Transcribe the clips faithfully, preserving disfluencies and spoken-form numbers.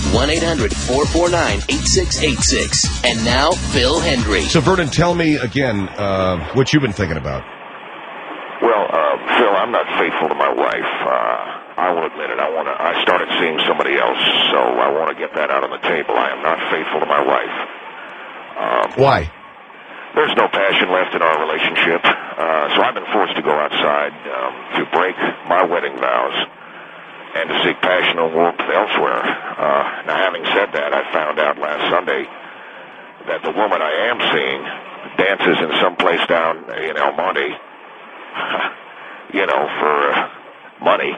one eight hundred four four nine eight six eight six. And now, Phil Hendry. So, Vernon, tell me again uh, what you've been thinking about. Well, uh, Phil, I'm not faithful to my wife. Uh, I will admit it. I want to. I started seeing somebody else, so I want to get that out on the table. I am not faithful to my wife. Um, Why? There's no passion left in our relationship, uh, so I've been forced to go outside um, to break my wedding vows and to seek passion and warmth elsewhere. Uh, now, having said that, I found out last Sunday that the woman I am seeing dances in some place down in El Monte, you know, for uh, money.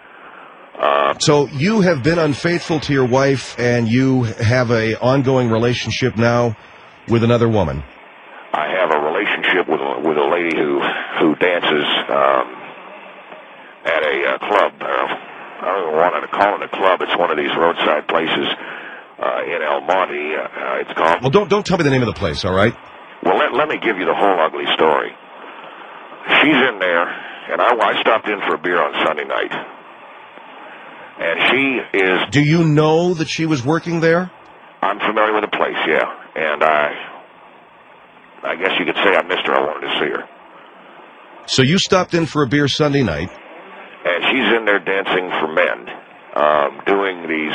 Uh, so you have been unfaithful to your wife, and you have a ongoing relationship now with another woman. I have a relationship with with a lady who who dances um, at a uh, club. Uh, I don't even want to call it a club. It's one of these roadside places uh, in El Monte. Uh, it's called. Well, don't don't tell me the name of the place. All right. Well, let let me give you the whole ugly story. She's in there, and I, I stopped in for a beer on Sunday night, and she is. Do you know that she was working there? I'm familiar with the place, yeah, and I. I guess you could say I missed her. I wanted to see her. So you stopped in for a beer Sunday night. And she's in there dancing for men, um, doing these,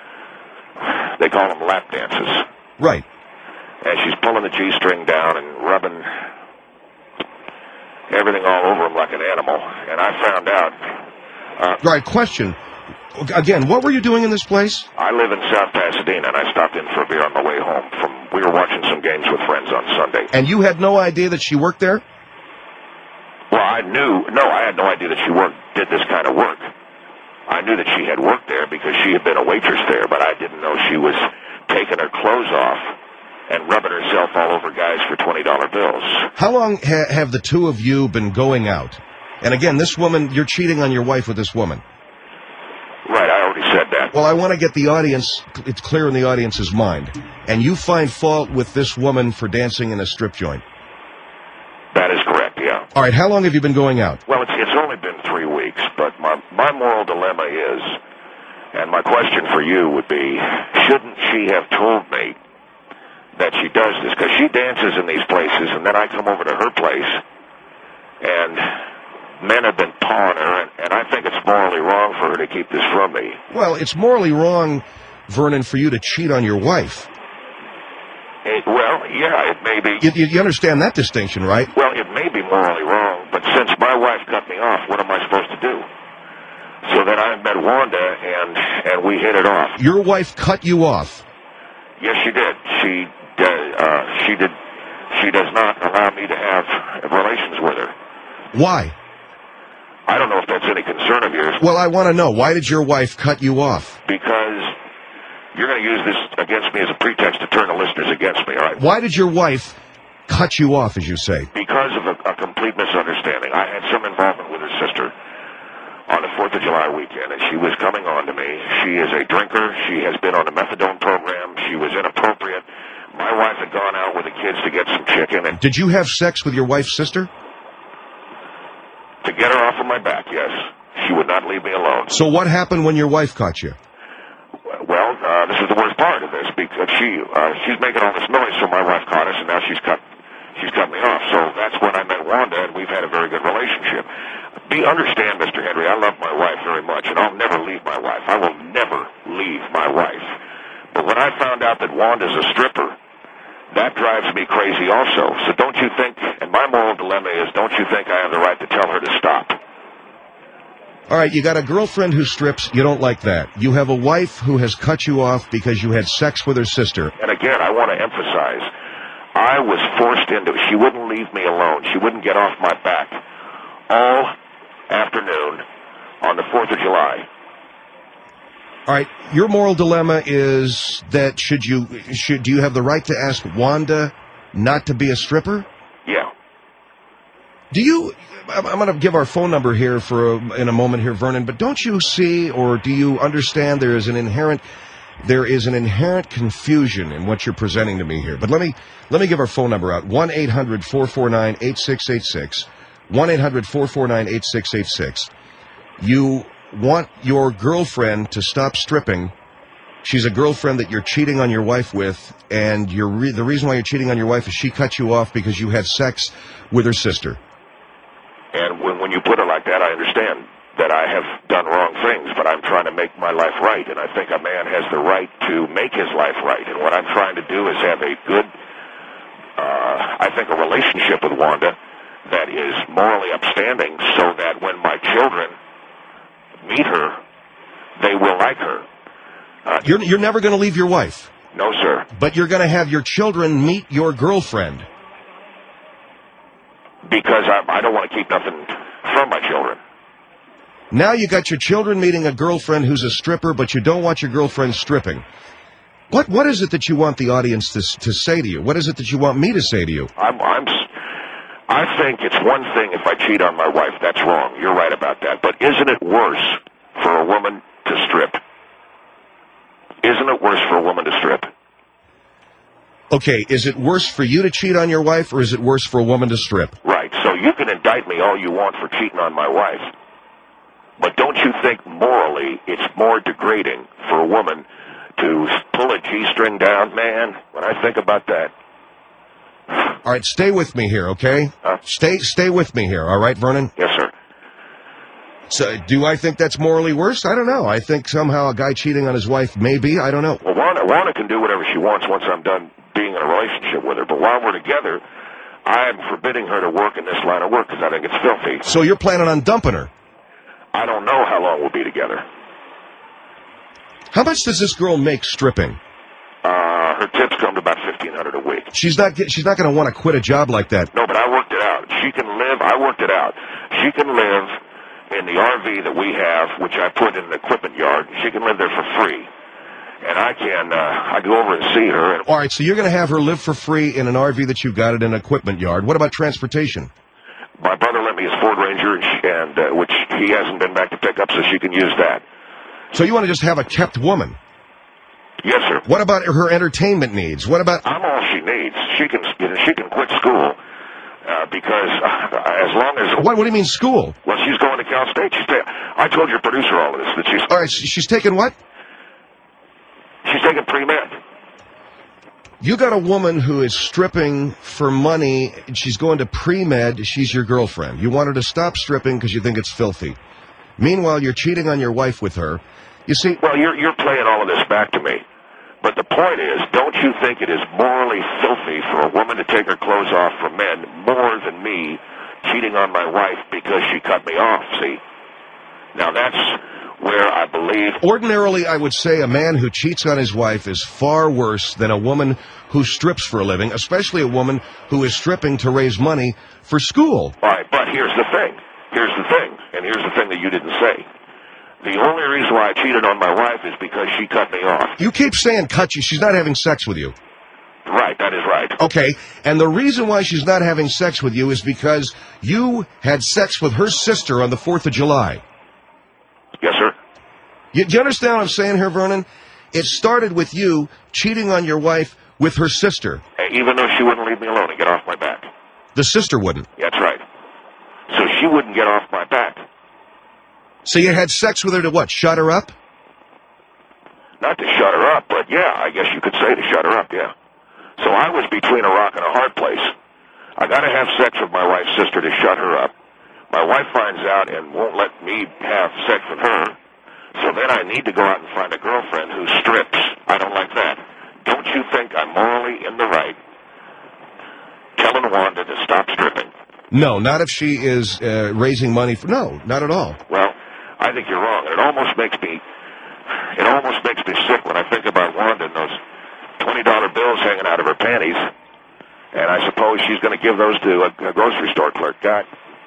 they call them lap dances. Right. And she's pulling the G-string down and rubbing everything all over him like an animal. And I found out. Uh, right, question. Again, what were you doing in this place? I live in South Pasadena, and I stopped in for a beer on my way home. From we were watching some games with friends on Sunday. And you had no idea that she worked there? Well, I knew. No, I had no idea that she worked, did this kind of work. I knew that she had worked there because she had been a waitress there, but I didn't know she was taking her clothes off and rubbing herself all over guys for twenty dollar bills. How long ha- have the two of you been going out? And again, this woman, you're cheating on your wife with this woman. Right, I already said that. Well, I want to get the audience, it's clear in the audience's mind. And you find fault with this woman for dancing in a strip joint. That is correct, yeah. All right, how long have you been going out? Well, it's, it's only been three weeks, but my, my moral dilemma is, and my question for you would be, shouldn't she have told me that she does this? Because she dances in these places, and then I come over to her place, and men have been pawing her, and, and I think it's morally wrong for her to keep this from me. Well, it's morally wrong, Vernon, for you to cheat on your wife. It, well, yeah, it may be. You, you understand that distinction, right? Well, it may be morally wrong, but since my wife cut me off, what am I supposed to do? So then I met Wanda, and and we hit it off. Your wife cut you off? Yes, she did. She uh, she did. She does not allow me to have relations with her. Why? I don't know if that's any concern of yours. Well, I want to know. Why did your wife cut you off? Because you're going to use this against me as a pretext to turn the listeners against me, all right? Why did your wife cut you off, as you say? Because of a, a complete misunderstanding. I had some involvement with her sister on the fourth of July weekend, and she was coming on to me. She is a drinker. She has been on the methadone program. She was inappropriate. My wife had gone out with the kids to get some chicken. And did you have sex with your wife's sister? To get her off of my back, yes. She would not leave me alone. So what happened when your wife caught you? Well, uh, this is the worst part of this, because she uh, she's making all this noise, so my wife caught us, and now she's cut she's cut me off. So that's when I met Wanda, and we've had a very good relationship. Be understand, Mister Henry, I love my wife very much, and I'll never leave my wife. I will never leave my wife. But when I found out that Wanda's a stripper, that drives me crazy also. So don't you think, and my moral dilemma is, don't you think I have the right to tell her to stop? All right, you got a girlfriend who strips. You don't like that. You have a wife who has cut you off because you had sex with her sister. And again, I want to emphasize, I was forced into it. She wouldn't leave me alone. She wouldn't get off my back all afternoon on the fourth of July. All right, your moral dilemma is that should you should do you have the right to ask Wanda not to be a stripper? Yeah. Do you? I'm going to give our phone number here for a, in a moment here, Vernon. But don't you see, or do you understand there is an inherent there is an inherent confusion in what you're presenting to me here? But let me let me give our phone number out: one eight hundred four four nine eight six eight six. one eight hundred four four nine eight six eight six. You want your girlfriend to stop stripping She's a girlfriend that you're cheating on your wife with, and you're re- the reason why you're cheating on your wife is she cut you off because you had sex with her sister. And when, when you put it like that, I understand that I have done wrong things, but I'm trying to make my life right, and I think a man has the right to make his life right. And what I'm trying to do is have a good, uh, I think, a relationship with Wanda that is morally upstanding, so that when my children meet her, they will like her. Uh, you're you're never going to leave your wife. No, sir. But you're going to have your children meet your girlfriend. Because I, I don't want to keep nothing from my children. Now you got your children meeting a girlfriend who's a stripper, but you don't want your girlfriend stripping. What what is it that you want the audience to to say to you? What is it that you want me to say to you? I'm I'm. I think it's one thing if I cheat on my wife. That's wrong. You're right about that. But isn't it worse for a woman to strip? Isn't it worse for a woman to strip? Okay, is it worse for you to cheat on your wife, or is it worse for a woman to strip? Right, so you can indict me all you want for cheating on my wife, but don't you think morally it's more degrading for a woman to pull a G-string down? Man, when I think about that. All right, stay with me here, okay? Huh? Stay stay with me here, all right, Vernon? Yes, sir. So, do I think that's morally worse? I don't know. I think somehow a guy cheating on his wife may be. I don't know. Well, Wanda, Wanda can do whatever she wants once I'm done being in a relationship with her. But while we're together, I am forbidding her to work in this line of work because I think it's filthy. So you're planning on dumping her? I don't know how long we'll be together. How much does this girl make stripping? Uh, her tips come to about fifteen hundred dollars a week. She's not. She's not going to want to quit a job like that. No, but I worked it out. She can live. I worked it out. She can live in the R V that we have, which I put in an equipment yard. She can live there for free. And I can, uh, I go over and see her. And all right, so you're going to have her live for free in an R V that you've got in an equipment yard. What about transportation? My brother lent me his Ford Ranger, and, she, and uh, which he hasn't been back to pick up, so she can use that. So you want to just have a kept woman? Yes, sir. What about her entertainment needs? What about... I'm all she needs. She can, she can quit school. Uh, because uh, as long as... What, what do you mean, school? Well, she's going to Cal State. She's ta- I told your producer all of this. That she's... All right, she's taking what? She's taking pre-med. You got a woman who is stripping for money. She's going to pre-med. She's your girlfriend. You want her to stop stripping because you think it's filthy. Meanwhile, you're cheating on your wife with her. You see... Well, you're, you're playing all of this back to me. But the point is, don't you think it is morally filthy for a woman to take her clothes off for men more than me cheating on my wife because she cut me off, see? Now, that's where I believe... Ordinarily, I would say a man who cheats on his wife is far worse than a woman who strips for a living, especially a woman who is stripping to raise money for school. All right, but here's the thing. Here's the thing, and here's the thing that you didn't say. The only reason why I cheated on my wife is because she cut me off. You keep saying cut you. She's not having sex with you. Right, that is right. Okay, and the reason why she's not having sex with you is because you had sex with her sister on the fourth of July. Yes, sir. You, do you understand what I'm saying here, Vernon? It started with you cheating on your wife with her sister. Even though she wouldn't leave me alone and get off my back. The sister wouldn't. That's right. So she wouldn't get off my back. So you had sex with her to what, shut her up? Not to shut her up, but yeah, I guess you could say to shut her up, yeah. So I was between a rock and a hard place. I got to have sex with my wife's sister to shut her up. My wife finds out and won't let me have sex with her. So then I need to go out and find a girlfriend who strips. I don't like that. Don't you think I'm morally in the right telling Wanda to stop stripping? No, not if she is uh, raising money for... No, not at all. Well, I think you're wrong. And it almost makes me... It almost makes me sick when I think about Wanda and those twenty dollar bills hanging out of her panties. And I suppose she's going to give those to a, a grocery store clerk. God.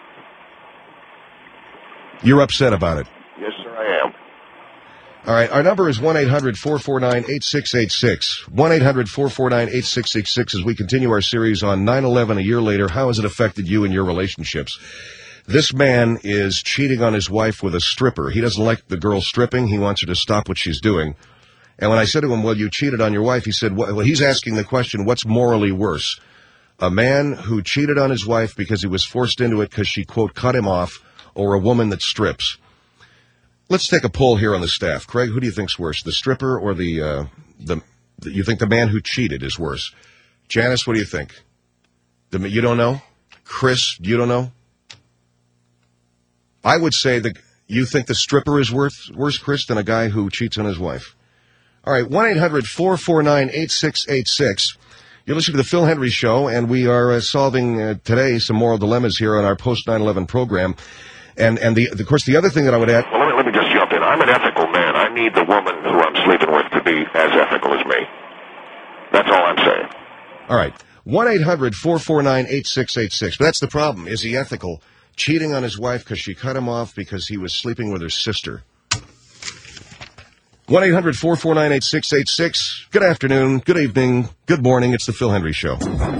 You're upset about it. Yes, sir, I am. All right, our number is one eight hundred four four nine eight six eight six. one eight hundred four four nine eight six eight six as we continue our series on nine eleven a year later. How has it affected you and your relationships? This man is cheating on his wife with a stripper. He doesn't like the girl stripping. He wants her to stop what she's doing. And when I said to him, well, you cheated on your wife, he said, well, he's asking the question, what's morally worse? A man who cheated on his wife because he was forced into it because she, quote, cut him off, or a woman that strips? Let's take a poll here on the staff. Craig, who do you think's worse, the stripper or the, uh, the, the you think the man who cheated is worse? Janice, what do you think? The, you don't know? Chris, you don't know? I would say that you think the stripper is worse, worse, Chris, than a guy who cheats on his wife. All right, one eight hundred four four nine eight six eight six. You're listening to the Phil Hendry Show, and we are uh, solving uh, today some moral dilemmas here on our post nine eleven program. And, and the, of course, the other thing that I would add... Well, let me, let me just jump in. I'm an ethical man. I need the woman who I'm sleeping with to be as ethical as me. That's all I'm saying. All right. one eight hundred four four nine eight six eight six. But that's the problem. Is he ethical? Cheating on his wife because she cut him off because he was sleeping with her sister. one eight hundred four four nine eight six eight six. Good afternoon, good evening, good morning. It's the Phil Hendry Show.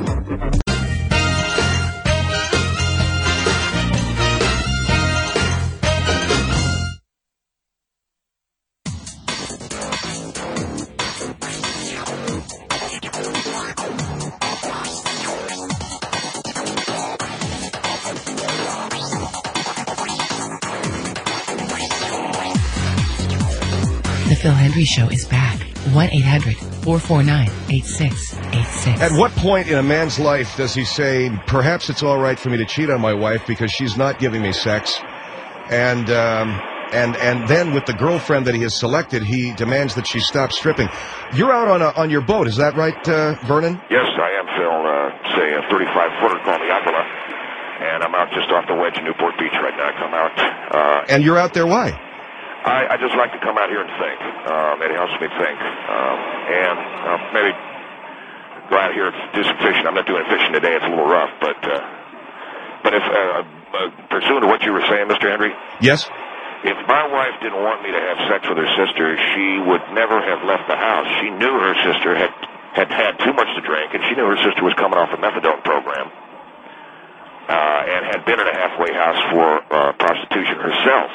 The Phil Hendry Show is back. one eight hundred four four nine eight six eight six. At what point in a man's life does he say, perhaps it's all right for me to cheat on my wife because she's not giving me sex? And um, and and then with the girlfriend that he has selected, he demands that she stop stripping. You're out on a, on your boat, is that right, uh, Vernon? Yes, I am, Phil. Uh, say a thirty-five footer called the Avila. And I'm out just off the wedge in Newport Beach right now. I come out. Uh, and you're out there, why? I, I just like to come out here and think. Um, it helps me think. Um, and uh, maybe go out here and do some fishing. I'm not doing fishing today. It's a little rough. But uh, but if uh, uh, pursuant to what you were saying, Mister Hendry? Yes? If my wife didn't want me to have sex with her sister, she would never have left the house. She knew her sister had, had had too much to drink, and she knew her sister was coming off a methadone program uh, and had been in a halfway house for uh, prostitution herself.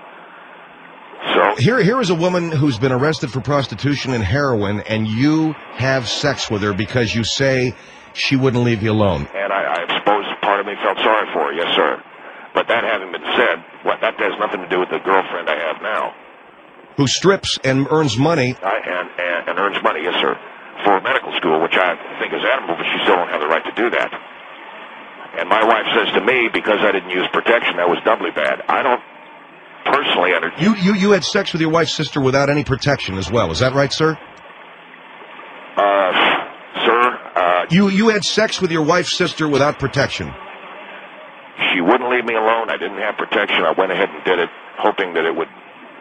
So here, here is a woman who's been arrested for prostitution and heroin, and you have sex with her because you say she wouldn't leave you alone. And I, I suppose part of me felt sorry for her, yes, sir. But that having been said, what, that has nothing to do with the girlfriend I have now. Who strips and earns money. I, and, and, and earns money, yes, sir, for medical school, which I think is admirable, but she still don't have the right to do that. And my wife says to me, because I didn't use protection, that was doubly bad. I don't personally understand. You, you, you had sex with your wife's sister without any protection as well. Is that right, sir? Uh, sir, uh... You, you had sex with your wife's sister without protection. She wouldn't leave me alone. I didn't have protection. I went ahead and did it, hoping that it would,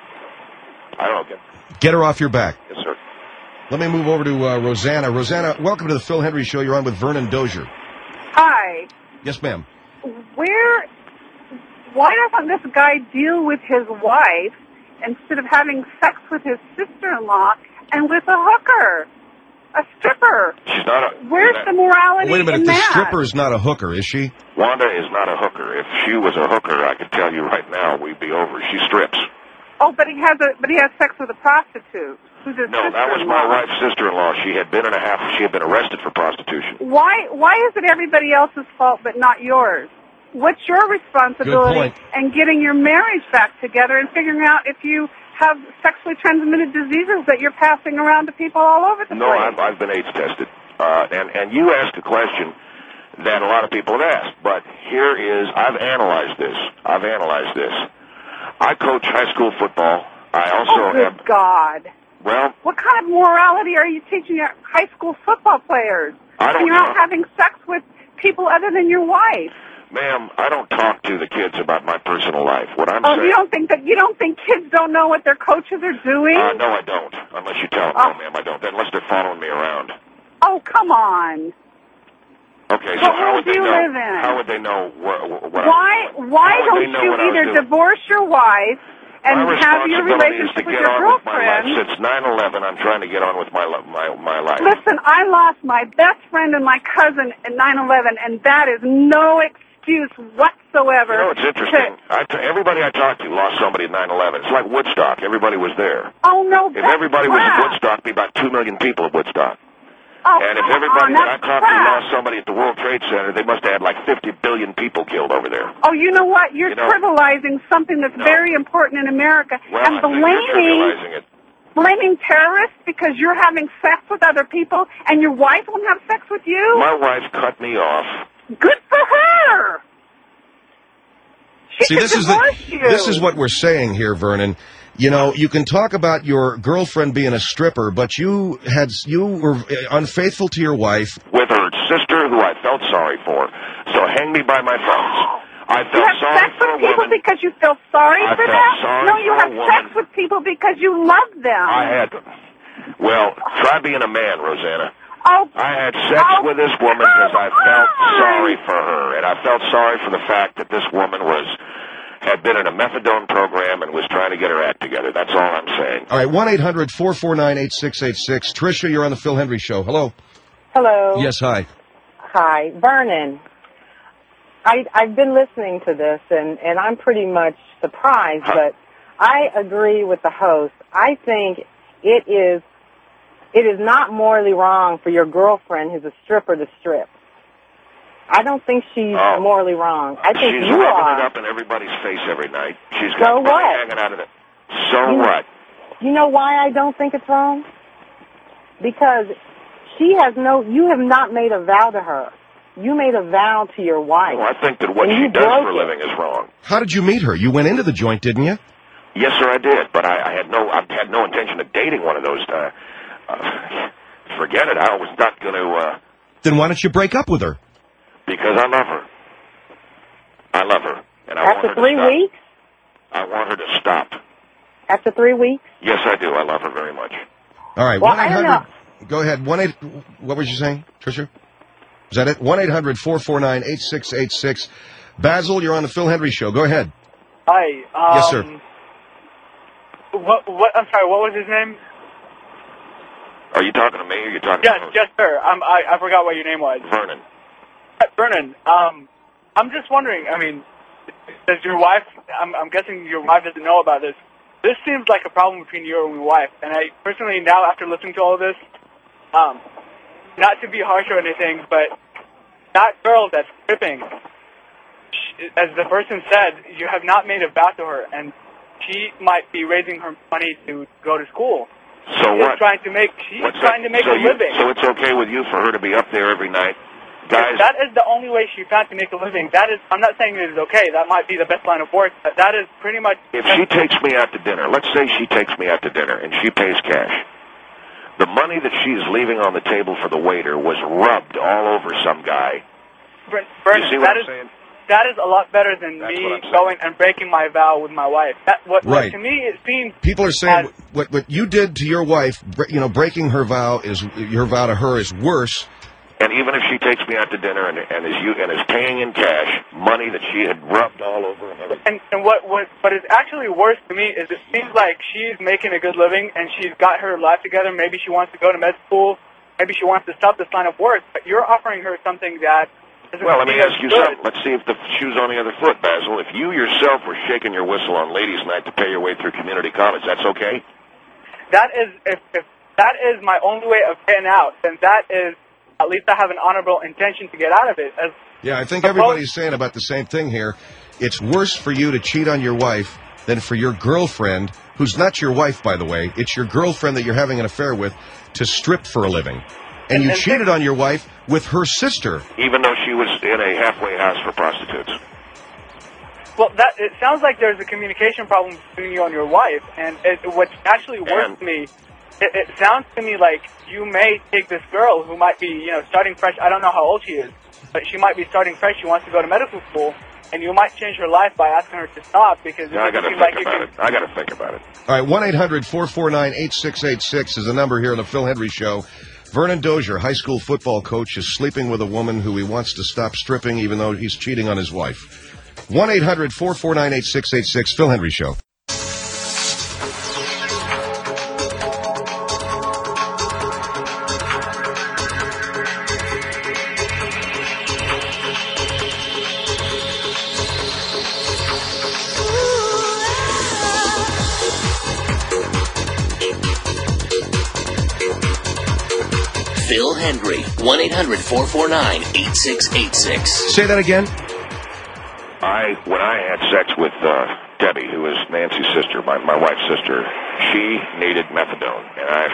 I don't know. Get, get her off your back. Yes, sir. Let me move over to uh, Rosanna. Rosanna, welcome to the Phil Hendry Show. You're on with Vernon Dozier. Hi. Yes, ma'am. Where, why doesn't this guy deal with his wife instead of having sex with his sister-in-law and with a hooker, a stripper? She's not a... Where's the morality in that? Wait a minute, the stripper is not a hooker, is she? Wanda is not a hooker. If she was a hooker, I could tell you right now, we'd be over. She strips. Oh, but he has a, but he has sex with a prostitute. Who's his no, that was my wife's sister-in-law. She had been in a half. She had been arrested for prostitution. Why? Why is it everybody else's fault but not yours? What's your responsibility in getting your marriage back together and figuring out if you have sexually transmitted diseases that you're passing around to people all over the no, place? No, I've, I've been AIDS tested, uh, and and you asked a question that a lot of people have asked. But here is, I've analyzed this. I've analyzed this. I coach high school football. I also oh, good have. God. Well, what kind of morality are you teaching your high school football players? I don't You're know. not having sex with people other than your wife. Ma'am, I don't talk to the kids about my personal life. What I'm oh, saying... you don't think that you don't think kids don't know what their coaches are doing? Uh, no, I don't. Unless you tell them. Oh. No, ma'am, I don't. Unless they're following me around. Oh, come on. Okay, so what how would do they you know? live in? How would they know what? what why? I, why how don't they know you what either divorce your wife and my have your relationship relationship with your girlfriend? With my life. Since nine eleven, I'm trying to get on with my my my life. Listen, I lost my best friend and my cousin in nine eleven, and that is no excuse whatsoever. You know, it's interesting. I t- everybody I talked to lost somebody in nine eleven. It's like Woodstock. Everybody was there. Oh, no, If everybody crap. was at Woodstock, it'd be about two million people at Woodstock. Oh, and if come everybody on, that I that's promptly crap. lost somebody at the World Trade Center, they must have had like fifty billion people killed over there. Oh, you know what? You're You know- trivializing something that's No. very important in America Well, and I think you're blaming trivializing it. blaming terrorists because you're having sex with other people and your wife won't have sex with you. My wife cut me off. Good for her. She See, should this is the, divorce you. this is what we're saying here, Vernon. You know, you can talk about your girlfriend being a stripper, but you had you were unfaithful to your wife. With her sister, who I felt sorry for. So hang me by my thumbs. I You felt have sorry sex for a with people woman. because you feel sorry I for felt them? sorry no, you for a have woman. sex with people because you love them. I had. Well, try being a man, Rosanna. Oh, I had sex oh, with this woman because I come felt on. sorry for her, and I felt sorry for the fact that this woman was had been in a methadone program and was trying to get her act together. That's all I'm saying. All right, one eight hundred four four nine eight six eight six. Tricia, you're on the Phil Hendry Show. Hello. Hello. Yes, hi. Hi, Vernon. I, I've been listening to this, and, and I'm pretty much surprised, but I agree with the host. I think it is it is not morally wrong for your girlfriend who's a stripper to strip. I don't think she's Oh. morally wrong. I think She's you rubbing are. it up in everybody's face every night. She's So got money what? hanging out of it. So You- what? You know why I don't think it's wrong? Because she has no, you have not made a vow to her. You made a vow to your wife. Well, I think that what And she you does broke for a it. living is wrong. How did you meet her? You went into the joint, didn't you? Yes, sir, I did, but I, I had no, I had no intention of dating one of those. Uh, uh, forget it. I was not going to, uh, Then why don't you break up with her? because I love her. I love her, and I After want her three to stop. weeks? I want her to stop. After three weeks? Yes, I do. I love her very much. All right, Well, one eight I don't hundred. Go ahead. One eight. What was you saying, Tricia? Is that it? One eight hundred four four nine eight six eight six. Basil, you're on the Phil Hendry Show. Go ahead. Hi. Um, Yes, sir. What? What? I'm sorry. What was his name? Are you talking to me, or are you talking Yes, to her? yes, sir. Um, I I forgot what your name was. Vernon? Vernon. Um, I'm just wondering. I mean, does your wife? I'm I'm guessing your wife doesn't know about this. This seems like a problem between you and your wife. And I personally, now after listening to all of this, um, not to be harsh or anything, but that girl that's stripping, she, as the person said, you have not made a vow to her, and she might be raising her money to go to school. So She's what? trying to make. She's What's trying that? to make so a you, living. So it's okay with you for her to be up there every night, guys? That is the only way she found to make a living. That is. I'm not saying it is okay. That might be the best line of work, but that is pretty much. If she takes me out to dinner, let's say she takes me out to dinner and she pays cash, the money that she's leaving on the table for the waiter was rubbed all over some guy. Bern, Bern, You see what that I'm is saying? that is a lot better than That's me what I'm saying. going and breaking my vow with my wife. That what, what Right. to me it seems. People are saying as- what what you did to your wife. bre- You know, breaking her vow is your vow to her is worse. And even if she takes me out to dinner and, and is you and is paying in cash money that she had rubbed all over and everything. And, and what, what what is actually worse to me is it seems like she's making a good living and she's got her life together. Maybe she wants to go to med school. Maybe she wants to stop this line of work. But you're offering her something that isn't Well, let me seen as ask you good. something. Let's see if the shoe's on the other foot, Basil. If you yourself were shaking your whistle on ladies' night to pay your way through community college, that's okay? That is, if, if that is my only way of getting out, then that is, at least I have an honorable intention to get out of it. As Yeah, I think everybody's saying about the same thing here. It's worse for you to cheat on your wife than for your girlfriend, who's not your wife, by the way. It's your girlfriend that you're having an affair with, to strip for a living. And you And- and cheated think- on your wife with her sister. Even though she was in a halfway house for prostitutes. well, that it sounds like there's a communication problem between you and your wife, and it, what's actually worse And- to me, it, it sounds to me like you may take this girl who might be, you know, starting fresh. I don't know how old she is, but she might be starting fresh. She wants to go to medical school, and you might change her life by asking her to stop because it I doesn't got to seem think like you about can. it. I got to think about it. All right, one eight hundred four four nine eight six eight six is the number here on the Phil Hendry Show. Vernon Dozier, high school football coach, is sleeping with a woman who he wants to stop stripping even though he's cheating on his wife. one eight hundred four four nine eight six eight six, Phil Hendry Show. Phil Hendry. one eight hundred four four nine eight six eight six. Say that again. I, when I had sex with uh, Debbie, who is Nancy's sister, my, my wife's sister, she needed methadone, and I,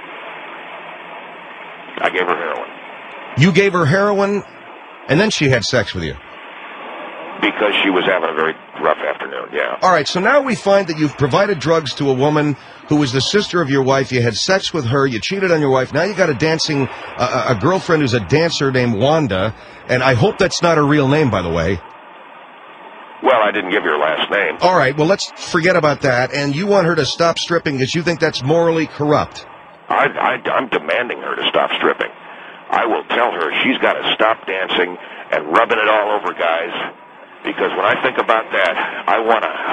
I gave her heroin. You gave her heroin, and then she had sex with you. Because she was having a very rough afternoon, yeah. All right, so now we find that you've provided drugs to a woman who was the sister of your wife. You had sex with her. You cheated on your wife. Now you got a dancing, uh, a girlfriend who's a dancer named Wanda, and I hope that's not her real name, by the way. Well, I didn't give her last name. All right, well, let's forget about that. And you want her to stop stripping because you think that's morally corrupt. I, I, I'm demanding her to stop stripping. I will tell her she's got to stop dancing and rubbing it all over guys, because when I think about that, I want to...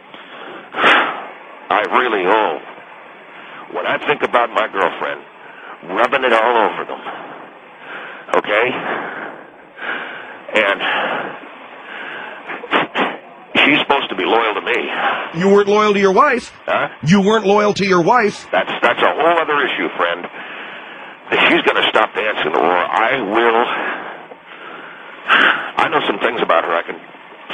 I really, oh... When I think about my girlfriend, rubbing it all over them, okay? And... she's supposed to be loyal to me. You weren't loyal to your wife. Huh? You weren't loyal to your wife. That's that's a whole other issue, friend. If she's going to stop dancing, or I will... I know some things about her I can...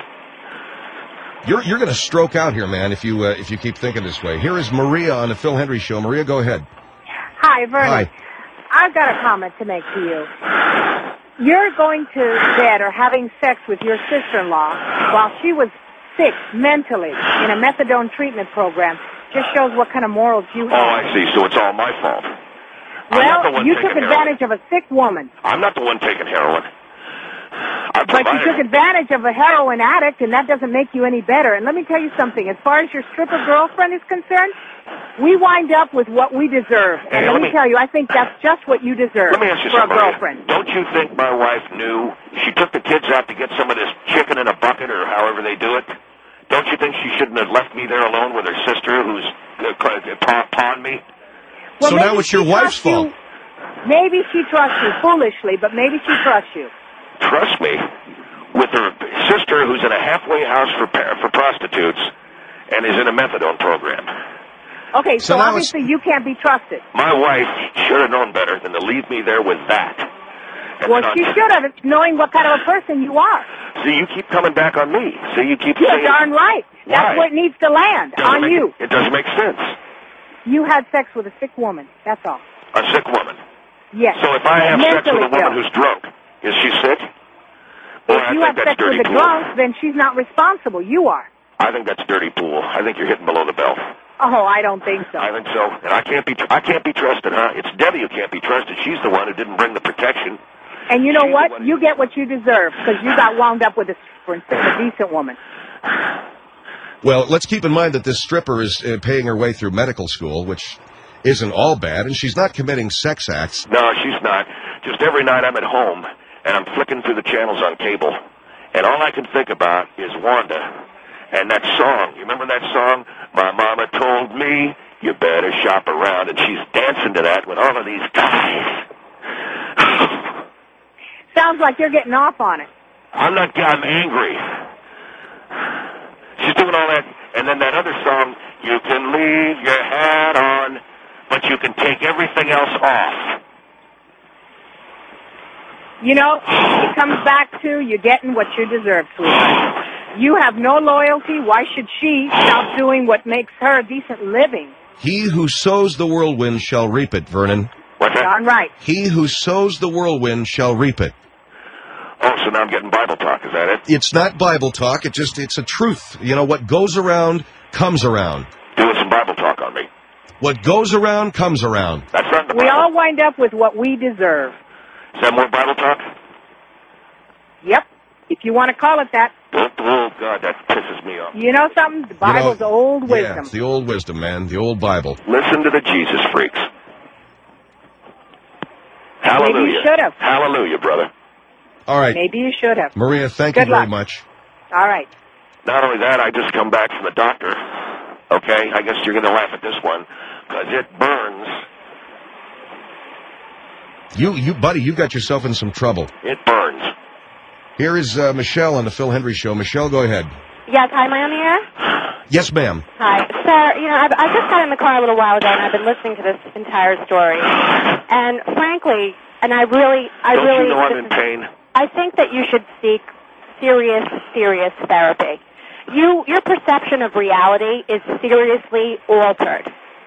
You're you're going to stroke out here, man, if you uh, if you keep thinking this way. Here is Maria on the Phil Hendry Show. Maria, go ahead. Hi, Vernon. Hi. I've got a comment to make to you. You're going to bed or having sex with your sister-in-law while she was sick mentally in a methadone treatment program just shows what kind of morals you have. Oh, I see. So it's all my fault. I'm not the Well, one you taking took advantage heroin. of a sick woman. I'm not the one taking heroin. I But you provided took advantage of a heroin addict, and that doesn't make you any better. And let me tell you something. As far as your stripper girlfriend is concerned, we wind up with what we deserve. And Hey, let, let me, me- tell you, I think that's just what you deserve Let me ask you for something, a Maria. girlfriend. Don't you think my wife knew she took the kids out to get some of this chicken in a bucket or however they do it? Don't you think she shouldn't have left me there alone with her sister who's uh, pa- pawned me? Well, So maybe now it's your she wife's trusts you- fault. Maybe she trusts you foolishly, but maybe she trusts you. Trust me, with her sister who's in a halfway house for pa- for prostitutes and is in a methadone program. Okay, So so, now obviously you can't be trusted. My wife should have known better than to leave me there with that. And Well, then on- she should have, knowing what kind of a person you are. See, you keep coming back on me. See, you keep You're saying... darn right. That's Why? where it needs to land, Doesn't on make- you. It doesn't make sense. You had sex with a sick woman. That's all. A sick woman. Yes. So if I have sex with a Mentally woman ill. who's drunk, is she sick? Or If I you think have that's sex dirty with a pool. drunk, then she's not responsible. You are. I think that's dirty pool. I think you're hitting below the belt. Oh, I don't think so. I think so. And I can't be. I can't be trusted, huh? It's Debbie who can't be trusted. She's the one who didn't bring the protection. And you know She's the what? one- You get what you deserve because you got wound up with a stripper instead of a decent woman. Well, let's keep in mind that this stripper is uh, paying her way through medical school, which isn't all bad, and she's not committing sex acts. No, she's not. Just every night I'm at home and I'm flicking through the channels on cable, and all I can think about is Wanda and that song. You remember that song? My mama told me you better shop around, and she's dancing to that with all of these guys. Sounds like you're getting off on it. I'm not. I'm angry. She's doing all that, and then that other song. You can leave your hat on, but you can take everything else off. You know, it comes back to you getting what you deserve, sweetheart. You have no loyalty. Why should she stop doing what makes her a decent living? He who sows the whirlwind shall reap it, Vernon. What's that? Darn right. He who sows the whirlwind shall reap it. Oh, so now I'm getting Bible talk. Is that it? It's not Bible talk. It just, it's a truth. You know, what goes around comes around. Doing some Bible talk on me. What goes around comes around. That's not the We Bible. all wind up with what we deserve. Is that more Bible talk? Yep. If you want to call it that. Oh, oh, God, that pisses me off. You know something? The Bible's You know, old Yeah, wisdom. it's the old wisdom, man. The old Bible. Listen to the Jesus freaks. Hallelujah. Maybe you should have. Hallelujah, brother. All right. Maybe you should have. Maria, thank Good you very luck. much. All right. Not only that, I just come back from the doctor. Okay, I guess you're going to laugh at this one, because it burns. You, you, buddy, you got yourself in some trouble. It burns. Here is uh, Michelle on the Phil Hendry Show. Michelle, go ahead. Yes, hi, am I on the air? Yes, ma'am. Hi. Sir, you know, I've, I just got in the car a little while ago, and I've been listening to this entire story. And frankly, and I really, I Don't really... you know I'm in pain? I think that you should seek serious, serious therapy. You, your perception of reality is seriously altered.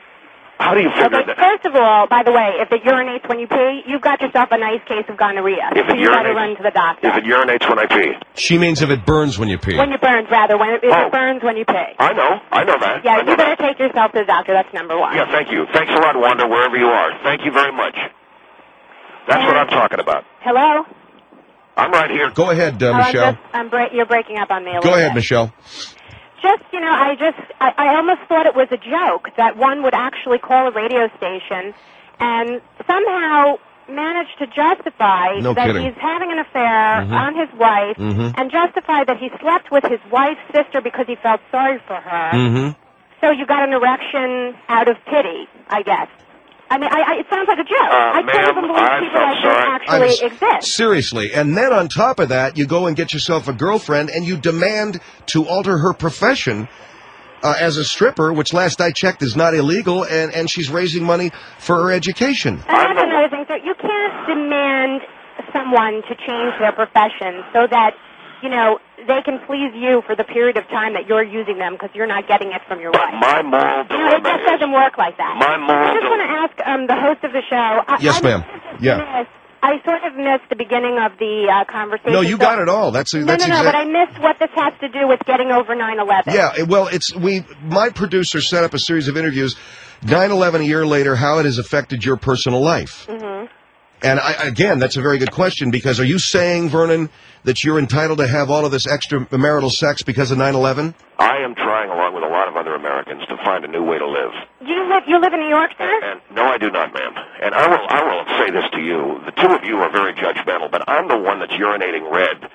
How do you figure Okay, that? first of all, by the way, if it urinates when you pee, you've got yourself a nice case of gonorrhea. If so it you've got to urinates- run to the doctor. If it urinates when I pee. She means if it burns when you pee. When you burns, rather. When it, if Oh. it burns when you pee. I know. I know that. Yeah, I know you better that. take yourself to the doctor. That's number one. Yeah, thank you. Thanks a lot, Wanda, wherever you are. Thank you very much. That's what I'm talking about. Hello? I'm right here. Go ahead, uh, Oh, Michelle. I'm just, I'm bre- you're breaking up on me a Go little ahead, bit. Michelle. Just, you know, I just, I, I almost thought it was a joke that one would actually call a radio station and somehow manage to justify No that kidding. he's having an affair Mhm. on his wife Mhm. and justify that he slept with his wife's sister because he felt sorry for her. Mm-hmm. So you got an erection out of pity, I guess. I mean, I, I, it sounds like a joke. I can't ma'am, even believe I people felt like sorry. this actually exist. Seriously. And then on top of that, you go and get yourself a girlfriend and you demand to alter her profession uh, as a stripper, which last I checked is not illegal, and, and she's raising money for her education. And that's another thing, sir. You can't demand someone to change their profession so that, you know, they can please you for the period of time that you're using them because you're not getting it from your wife. My moral You know, it dilemma just is... doesn't work like that. My moral I just want to ask um, the host of the show. I, Yes, I ma'am. Yeah. missed- I sort of missed the beginning of the uh, conversation. No, you so- got it all. That's No, that's no, no, exact- but I missed what this has to do with getting over nine eleven. Yeah, it- well, it's we. My producer set up a series of interviews. nine eleven a year later, how it has affected your personal life. Mm-hmm. And I, again, that's a very good question because are you saying, Vernon, that you're entitled to have all of this extramarital sex because of nine eleven? I am trying, along with a lot of other Americans, to find a new way to live. Do you live? You live in New York, sir? And no, I do not, ma'am. And I will, I will say this to you: the two of you are very judgmental, but I'm the one that's urinating red.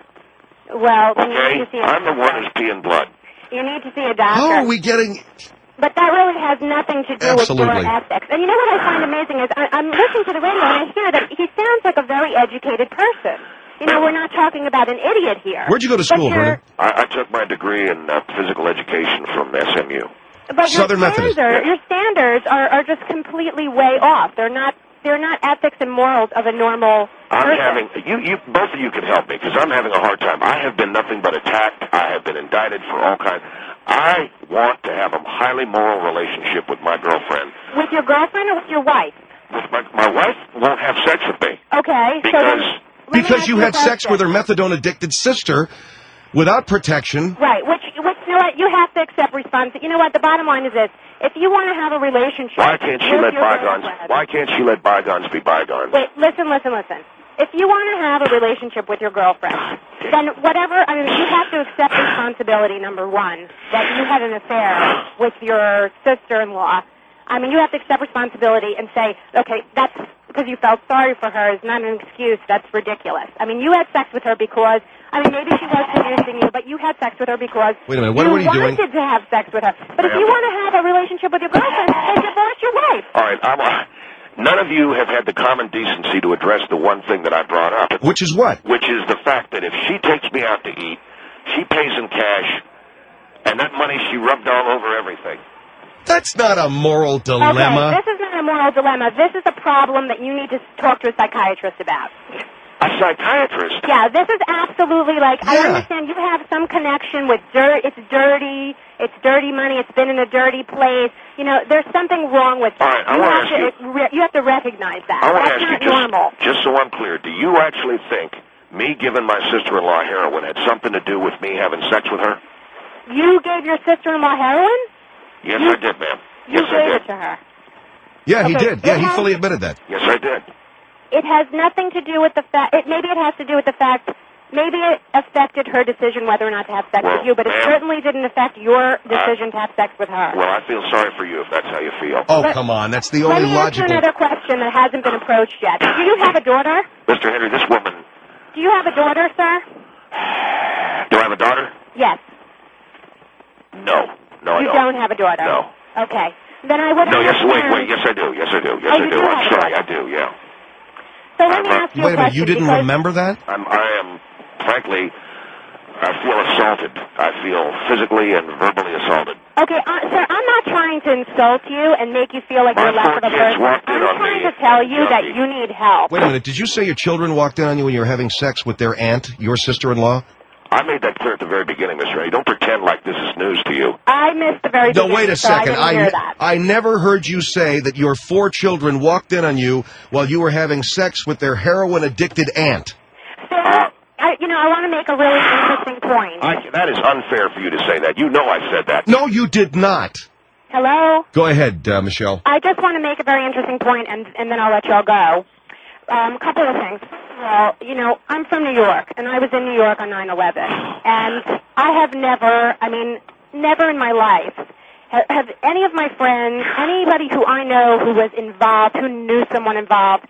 Well, you Okay, need to see a I'm the one who's peeing blood. You need to see a doctor. How are we getting? But that really has nothing to do Absolutely. with your ethics. And you know what I find amazing is I, I'm listening to the radio and I hear that he sounds like a very educated person. You know, we're not talking about an idiot here. Where'd you go to But school, you're- Vernon? I, I took my degree in uh, physical education from S M U. But Southern your Methodist. standards, your standards are, are just completely way off. They're not. They're not ethics and morals of a normal I'm person. having you, you, both of you can help me because I'm having a hard time. I have been nothing but attacked. I have been indicted for all kinds. I want to have a highly moral relationship with my girlfriend. With your girlfriend or with your wife? With my, my wife won't have sex with me Okay. so because then, let me Because ask you a had sex question. with her methadone-addicted sister without protection. Right, which, which, you know what, you have to accept responsibility. You know what, the bottom line is this. If you want to have a relationship why can't she with let your bygones? girlfriend- Why can't she let bygones be bygones? Wait, listen, listen, listen. If you want to have a relationship with your girlfriend, then whatever, I mean, you have to accept responsibility, number one, that you had an affair with your sister-in-law. I mean, you have to accept responsibility and say, okay, that's because you felt sorry for her is not an excuse. That's ridiculous. I mean, you had sex with her because, I mean, maybe she was seducing you, but you had sex with her because Wait a minute, what- you what are you doing? wanted to have sex with her. But if you want to have a relationship with your girlfriend, then divorce your wife. All right, I'm, uh, none of you have had the common decency to address the one thing that I brought up, Which is what? which is the fact that if she takes me out to eat, she pays in cash, and that money she rubbed all over everything. That's not a moral dilemma. Okay, this is not a moral dilemma. This is a problem that you need to talk to a psychiatrist about. A psychiatrist? Yeah, this is absolutely like, I Yeah. understand you have some connection with dirt. It's dirty. It's dirty money. It's been in a dirty place. You know, there's something wrong with that. All right, I you, wanna have ask to, re- you have to recognize that. I want to That's ask you, not just, normal. just so I'm clear, do you actually think me giving my sister-in-law heroin had something to do with me having sex with her? You gave your sister-in-law heroin? Yes, You- I did, ma'am. You Yes, I gave did. it to her. Yeah, he Okay, did. Yeah, it he has- fully admitted that. Yes, I did. It has nothing to do with the fact, it, maybe it has to do with the fact, maybe it affected her decision whether or not to have sex Well, with you, but it ma'am, certainly didn't affect your decision to have sex with her. Well, I feel sorry for you if that's how you feel. Oh, Let- come on. That's the Let only me ask you logical... another question that hasn't been approached yet. Do you have a daughter? Mister Henry, this woman... Do you have a daughter, sir? Do I have a daughter? Yes. No. No, I You don't. don't have a daughter? No. Okay. Then I would No, yes, wait, understand- wait. Yes, I do. Yes, I do. Yes, Oh, I you do. do I'm have a sorry. I daughter. do, yeah. So let me I'm, uh, ask you Wait a a minute, you question, didn't because- remember that? I'm, I am, frankly, I feel assaulted. I feel physically and verbally assaulted. Okay, uh, sir, I'm not trying to insult you and make you feel like My you're less four of a kids person. walked in I'm on trying me. to tell you that Yucky. you need help. Wait a minute. Did you say your children walked in on you when you were having sex with their aunt, your sister-in-law? I made that clear at the very beginning, Mister Ray. Don't pretend like this is news to you. I missed the very No, beginning, wait a so second. I didn't hear I, that. I never heard you say that your four children walked in on you while you were having sex with their heroin-addicted aunt. Sir, I, you know, I want to make a really interesting point. I, that is unfair for you to say that. You know I said that. No, you did not. Hello? Go ahead, uh, Michelle. I just want to make a very interesting point, and, and then I'll let y'all go. Um, a couple of things. First of all, you know, I'm from New York, and I was in New York on nine eleven. And I have never, I mean, never in my life, have, have any of my friends, anybody who I know who was involved, who knew someone involved,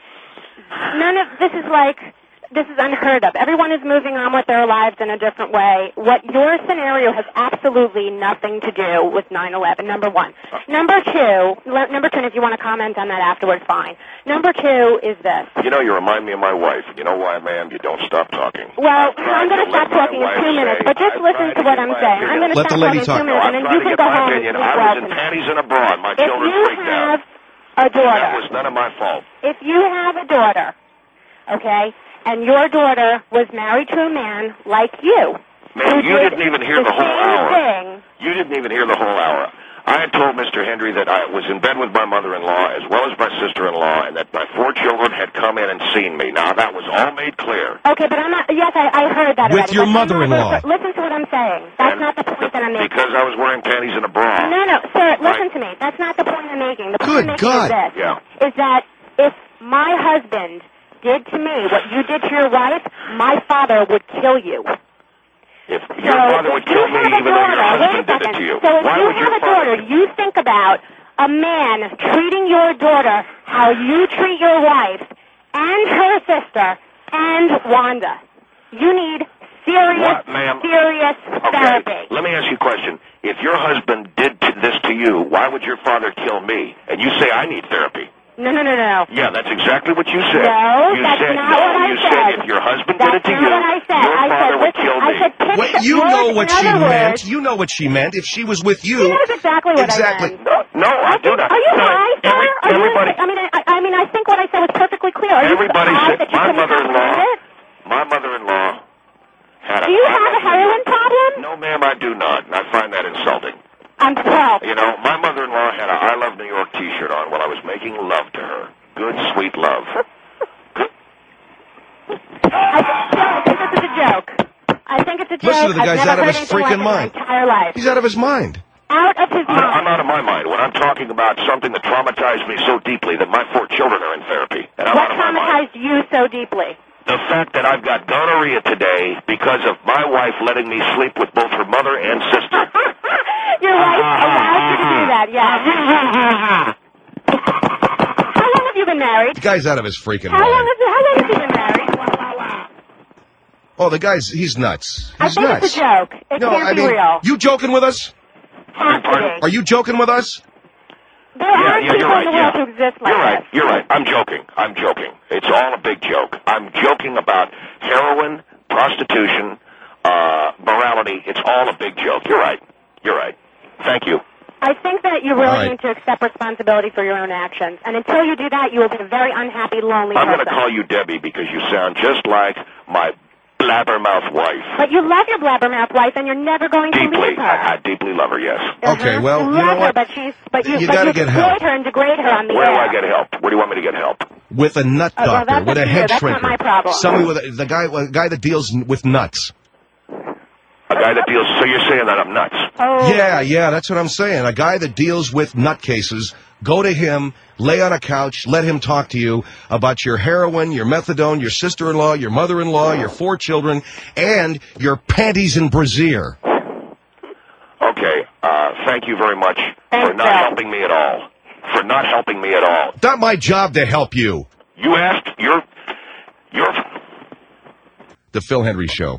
none of this is like, this is unheard of. Everyone is moving on with their lives in a different way. What your scenario has absolutely nothing to do with nine eleven, number one. Number two, le- number two, and if you want to comment on that afterwards, fine. Number two is this. You know, you remind me of my wife. You know why, ma'am? You don't stop talking. Well, I'm I'm going to trying stop to let talking in my two wife minutes, say, but just I'm listen trying to to what get I'm my saying. opinion. I'm going to Let stop the lady talking in two talk. No, minutes, I'm and then trying you to can get go my home and opinion. sleep I well was in tonight. panties and a bra, and my If children you freaked out. have a That daughter, was none of my fault. if you have a daughter, okay, and your daughter was married to a man like you, Man, who you did didn't even hear the the whole same hour. thing, You didn't even hear the whole hour. I had told Mister Hendry that I was in bed with my mother-in-law as well as my sister-in-law, and that my four children had come in and seen me. Now, that was all made clear. okay, but I'm not, yes, I, I heard that With already, your but I'm not mother-in-law. refer- Listen to what I'm saying. That's And not the point that I'm making. Because I was wearing panties and a bra. No, no, sir, listen Right. to me. That's not the point I'm making. The point Good I'm making God. is this, Yeah. is that if my husband did to me what you did to your wife, my father would kill you. If So your father would if you kill me have a even though your daughter, wait husband a did it second. to you. So if Why you would have your a father... daughter, you think about a man treating your daughter how you treat your wife and her sister and Wanda. You need serious, What, ma'am? serious Okay, therapy. let me ask you a question. If your husband did to this to you, why would your father kill me? And you say I need therapy. No, no, no, no. Yeah, that's exactly what you said. No, you that's said, not no, what I you said. if your husband That's did it to not you, what I said. your I father said, would listen, kill I me. said, picture, Wait, you words, know what in she other meant. words, You know what she meant. If she was with She you... knows exactly what Exactly. I meant. No, no, I, do not. Are you No, high, sir? every- Are you, everybody, I mean, I, I mean, I think what I said was perfectly clear. Are everybody you high said, that you my couldn't mother-in-law, comprehend it? my mother-in-law had a... Do you I have a love New heroin York. problem? No, ma'am, I do not, and I find that insulting. I'm twelve. You know, my mother-in-law had a I Love New York t-shirt on while I was making love to her. Good, sweet love. I, I think this is a joke. I think it's a joke. Listen to the I've guy's never out of heard his anything like freaking it in my mind. entire life. He's out of his mind. Out of his I'm, mind. I'm out of my mind when I'm talking about something that traumatized me so deeply that my four children are in therapy. And I'm What out of my mind. traumatized you so deeply? The fact that I've got gonorrhea today because of my wife letting me sleep with both her mother and sister. Your wife allowed you to do that, yes. How long have you been married? The guy's out of his freaking How long mind. have you, how long have you been married? Oh, the guy's, he's nuts. I He's think nuts. it's a joke. It No, can't I be mean, real. you joking with us? Has to be. Are you joking with us? There aren't yeah, people you're right, in the world yeah. who exist like You're right. this. You're right. I'm joking. I'm joking. It's all a big joke. I'm joking about heroin, prostitution, uh, morality. It's all a big joke. You're right. You're right. Thank you. I think that you really All right. need to accept responsibility for your own actions. And until you do that, you will be a very unhappy, lonely I'm going person. to call you Debbie because you sound just like my blabbermouth wife. But you love your blabbermouth wife, and you're never going to Deeply. leave her. I, I deeply love her, yes. Okay, Uh-huh. well, you you love know her, what? but she's but you, You but gotta you get exploit help. her and degrade her on the Where do air. I get help? Where do you want me to get help? With a nut Oh, well, doctor, that's with up a to you. head That's shrinker. not my problem. Somebody with a, the guy, a guy that deals n- with nuts. A guy that deals... So you're saying that I'm nuts. Oh. Yeah, yeah, that's what I'm saying. A guy that deals with nutcases. Go to him, lay on a couch, let him talk to you about your heroin, your methadone, your sister-in-law, your mother-in-law, your four children, and your panties and brassiere. Okay. Uh, thank you very much Thanks, for not Bill. helping me at all. For not helping me at all. Not my job to help you. You asked... You're... You're... The Phil Hendry Show.